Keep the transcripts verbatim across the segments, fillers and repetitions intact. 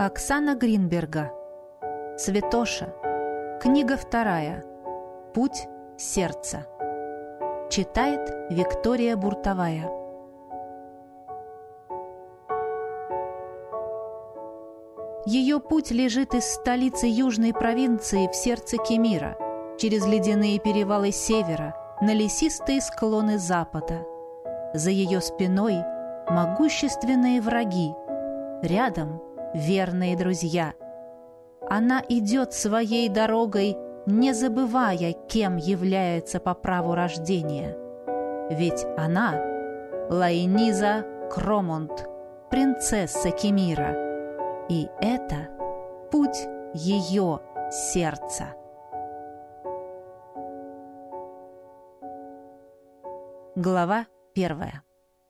Оксана Гринберга. Святоша. Книга вторая. Путь сердца. Читает Виктория Буртовая. Ее путь лежит из столицы южной провинции в сердце Кемира, через ледяные перевалы севера, на лесистые склоны запада. За ее спиной могущественные враги, рядом верные друзья. Она идет своей дорогой, не забывая, кем является по праву рождения. Ведь она — Лайниза Кромонт, принцесса Кемира. И это путь ее сердца. Глава первая.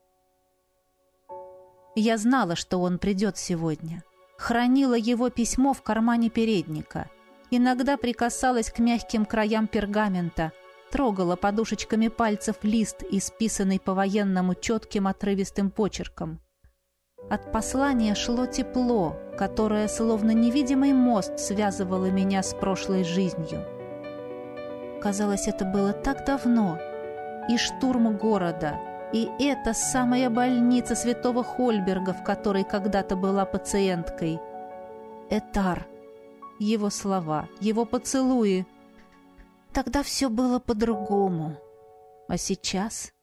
Я знала, что он придет сегодня. Хранила его письмо в кармане передника. Иногда прикасалась к мягким краям пергамента, трогала подушечками пальцев лист, исписанный по-военному четким отрывистым почерком. От послания шло тепло, которое, словно невидимый мост, связывало меня с прошлой жизнью. Казалось, это было так давно. И штурм города, и эта самая больница святого Хольберга, в которой когда-то была пациенткой. Этар. Его слова, его поцелуи. Тогда все было по-другому. А сейчас...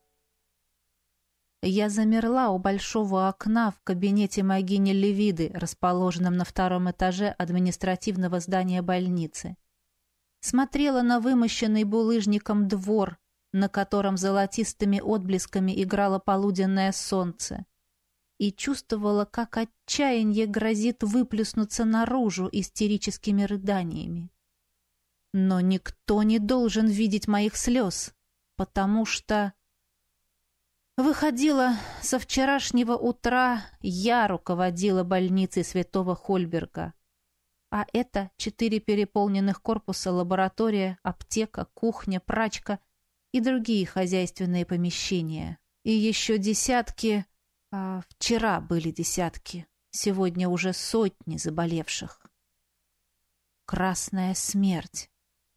Я замерла у большого окна в кабинете могини Левиды, расположенном на втором этаже административного здания больницы. Смотрела на вымощенный булыжником двор, на котором золотистыми отблесками играло полуденное солнце, и чувствовала, как отчаяние грозит выплеснуться наружу истерическими рыданиями. Но никто не должен видеть моих слез, потому что... Выходила, со вчерашнего утра я руководила больницей святого Хольберга. А это четыре переполненных корпуса, лаборатория, аптека, кухня, прачка и другие хозяйственные помещения. И еще десятки... А вчера были десятки, сегодня уже сотни заболевших. Красная смерть.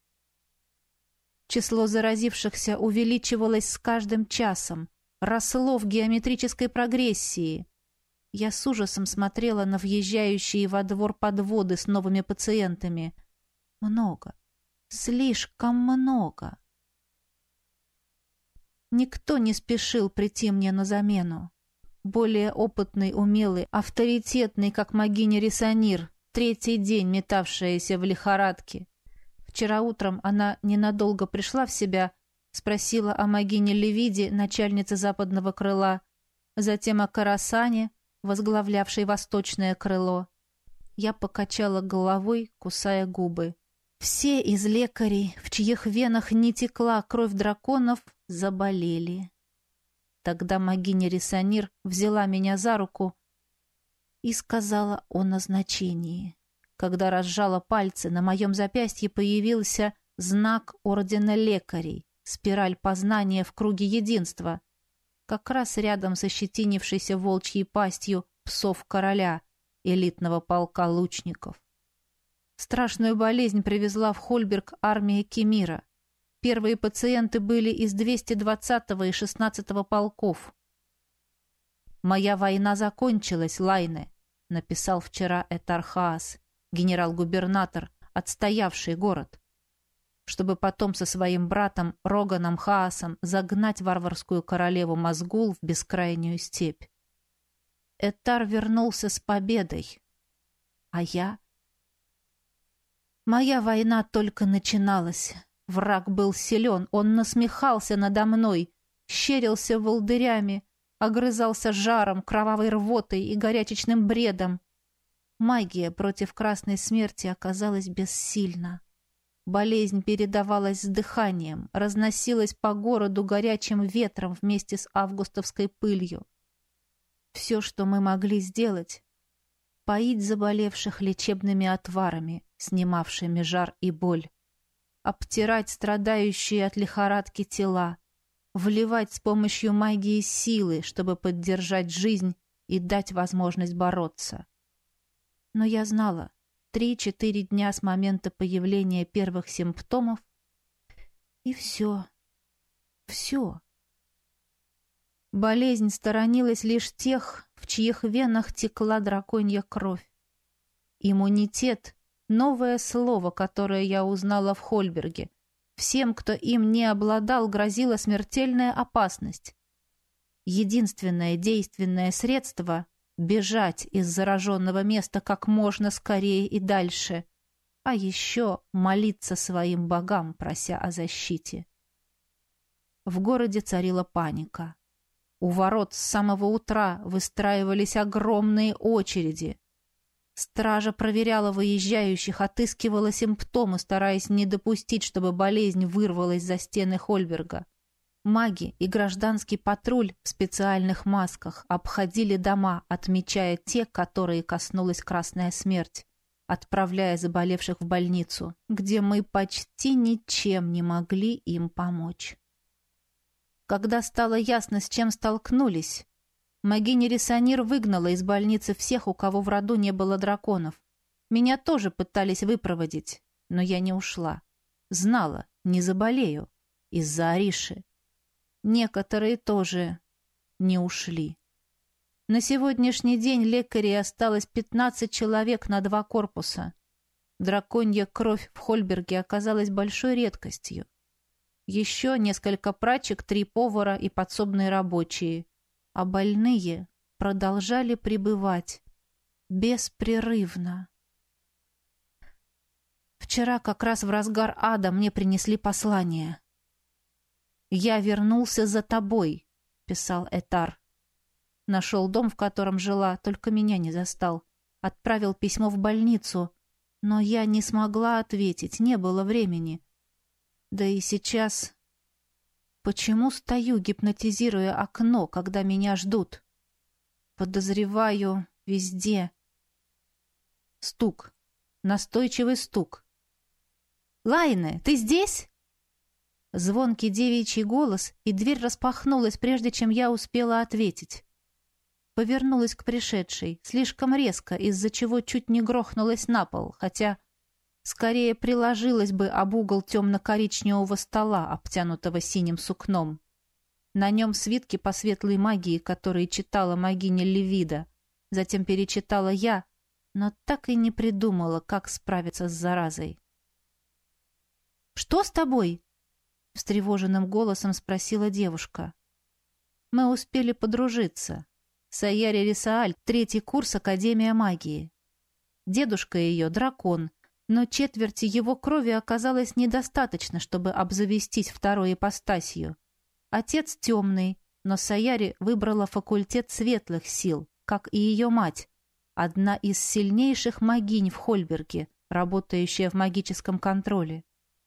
Число заразившихся увеличивалось с каждым часом, росло в геометрической прогрессии. Я с ужасом смотрела на въезжающие во двор подводы с новыми пациентами. Много. Слишком много. Никто не спешил прийти мне на замену. Более опытный, умелый, авторитетный, как могиня Рисанир, третий день метавшаяся в лихорадке. Вчера утром она ненадолго пришла в себя, спросила о могине Левиде, начальнице западного крыла, затем о Карасане, возглавлявшей восточное крыло. Я покачала головой, кусая губы. Все из лекарей, в чьих венах не текла кровь драконов, заболели. Тогда могиня Рисанир взяла меня за руку и сказала о назначении. Когда разжала пальцы, на моем запястье появился знак ордена лекарей, спираль познания в круге единства, как раз рядом со щетинившейся волчьей пастью псов короля, элитного полка лучников. Страшную болезнь привезла в Хольберг армия Кемира. Первые пациенты были из двухсот двадцатого и шестнадцатого полков. «Моя война закончилась, Лайне», — написал вчера Этар Хаас, генерал-губернатор, отстоявший город, чтобы потом со своим братом Роганом Хаасом загнать варварскую королеву Мазгул в бескрайнюю степь. Этар вернулся с победой. А я? Моя война только начиналась. Враг был силен, он насмехался надо мной, щерился волдырями, огрызался жаром, кровавой рвотой и горячечным бредом. Магия против красной смерти оказалась бессильна. Болезнь передавалась с дыханием, разносилась по городу горячим ветром вместе с августовской пылью. Все, что мы могли сделать — поить заболевших лечебными отварами, снимавшими жар и боль, обтирать страдающие от лихорадки тела, вливать с помощью магии силы, чтобы поддержать жизнь и дать возможность бороться. Но я знала, три-четыре дня с момента появления первых симптомов, и все, все. Болезнь сторонилась лишь тех, в чьих венах текла драконья кровь. Иммунитет — новое слово, которое я узнала в Хольберге. Всем, кто им не обладал, грозила смертельная опасность. Единственное действенное средство — бежать из зараженного места как можно скорее и дальше, а еще молиться своим богам, прося о защите. В городе царила паника. У ворот с самого утра выстраивались огромные очереди. Стража проверяла выезжающих, отыскивала симптомы, стараясь не допустить, чтобы болезнь вырвалась за стены Хольберга. Маги и гражданский патруль в специальных масках обходили дома, отмечая те, которые коснулась Красная Смерть, отправляя заболевших в больницу, где мы почти ничем не могли им помочь. Когда стало ясно, с чем столкнулись, Магиня Рисанир выгнала из больницы всех, у кого в роду не было драконов. Меня тоже пытались выпроводить, но я не ушла. Знала, не заболею, из-за Ариши. Некоторые тоже не ушли. На сегодняшний день лекарей осталось пятнадцать человек на два корпуса. Драконья кровь в Хольберге оказалась большой редкостью. Еще несколько прачек, три повара и подсобные рабочие. А больные продолжали пребывать беспрерывно. Вчера как раз в разгар ада мне принесли послание. «Я вернулся за тобой», — писал Этар. Нашел дом, в котором жила, только меня не застал. Отправил письмо в больницу, но я не смогла ответить, не было времени. Да и сейчас... Почему стою, гипнотизируя окно, когда меня ждут? Подозреваю везде. Стук. Настойчивый стук. «Лайне, ты здесь?» Звонкий девичий голос, и дверь распахнулась, прежде чем я успела ответить. Повернулась к пришедшей, слишком резко, из-за чего чуть не грохнулась на пол, хотя... Скорее приложилась бы об угол темно-коричневого стола, обтянутого синим сукном. На нем свитки по светлой магии, которые читала магиня Левида. Затем перечитала я, но так и не придумала, как справиться с заразой. «Что с тобой?» — встревоженным голосом спросила девушка. Мы успели подружиться. Саяри Рисааль, третий курс Академия магии. Дедушка ее — дракон, но четверти его крови оказалось недостаточно, чтобы обзавестись второй ипостасью. Отец темный, но Саяри выбрала факультет светлых сил, как и ее мать, одна из сильнейших магинь в Хольберге, работающая в магическом контроле.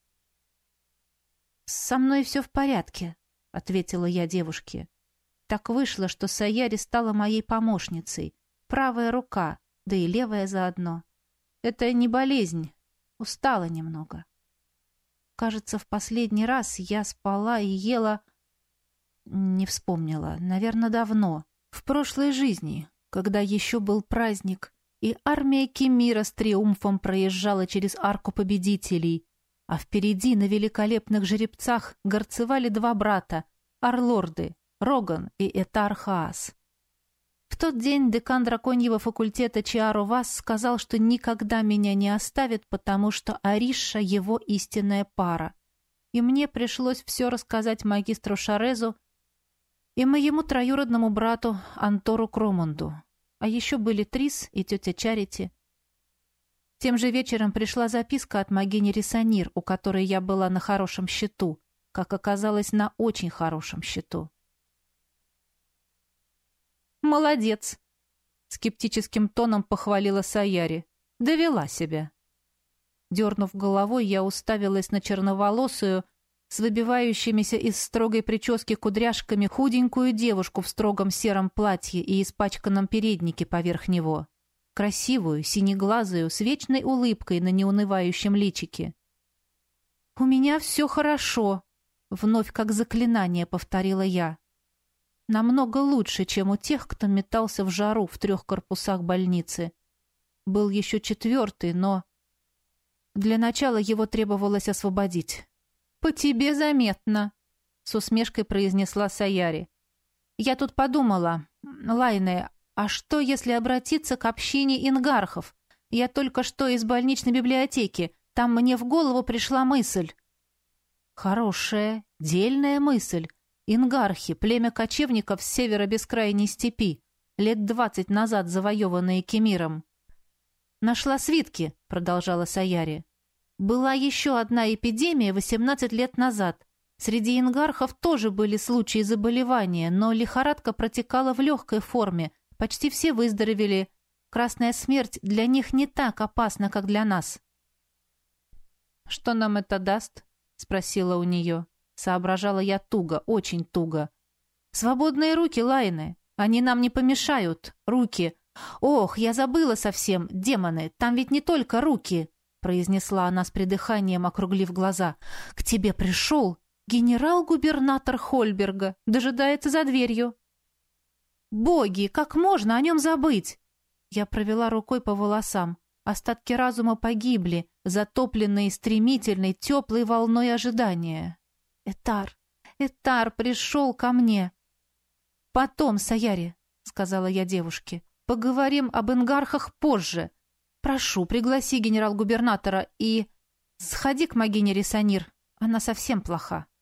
«Со мной все в порядке», — ответила я девушке. Так вышло, что Саяри стала моей помощницей, правая рука, да и левая заодно. Это не болезнь, устала немного. Кажется, в последний раз я спала и ела... Не вспомнила, наверное, давно, в прошлой жизни, когда еще был праздник, и армия Кемира с триумфом проезжала через арку победителей, а впереди на великолепных жеребцах горцевали два брата, Арлорды, Роган и Этар Хаас. В тот день декан драконьего факультета Чиаро Вас сказал, что никогда меня не оставит, потому что Ариша — его истинная пара. И мне пришлось все рассказать магистру Шарезу и моему троюродному брату Антору Кромунду. А еще были Трис и тетя Чарити. Тем же вечером пришла записка от магини Рисанир, у которой я была на хорошем счету, как оказалось, на очень хорошем счету. «Молодец!» — скептическим тоном похвалила Саяри. «Довела себя». Дернув головой, я уставилась на черноволосую, с выбивающимися из строгой прически кудряшками худенькую девушку в строгом сером платье и испачканном переднике поверх него. Красивую, синеглазую, с вечной улыбкой на неунывающем личике. «У меня все хорошо», — вновь как заклинание повторила я. Намного лучше, чем у тех, кто метался в жару в трех корпусах больницы. Был еще четвертый, но... Для начала его требовалось освободить. «По тебе заметно», — с усмешкой произнесла Саяри. «Я тут подумала, Лайне, а что, если обратиться к общине ингархов? Я только что из больничной библиотеки. Там мне в голову пришла мысль». «Хорошая, дельная мысль. Ингархи, племя кочевников с севера бескрайней степи, лет двадцать назад завоеванные Кемиром». «Нашла свитки», — продолжала Саяри. «Была еще одна эпидемия восемнадцать лет назад. Среди ингархов тоже были случаи заболевания, но лихорадка протекала в легкой форме. Почти все выздоровели. Красная смерть для них не так опасна, как для нас». «Что нам это даст?» — спросила у нее. Соображала я туго, очень туго. «Свободные руки, Лайны. Они нам не помешают. Руки. Ох, я забыла совсем. Демоны, там ведь не только руки», — произнесла она с придыханием, округлив глаза. «К тебе пришел генерал-губернатор Хольберга. Дожидается за дверью». «Боги, как можно о нем забыть?» Я провела рукой по волосам. Остатки разума погибли, затопленные стремительной, теплой волной ожидания. «Этар, Этар пришел ко мне». «Потом, Саяри», — сказала я девушке, — «поговорим об ингархах позже. Прошу, пригласи генерал-губернатора и... сходи к Магине Рисанир, она совсем плоха».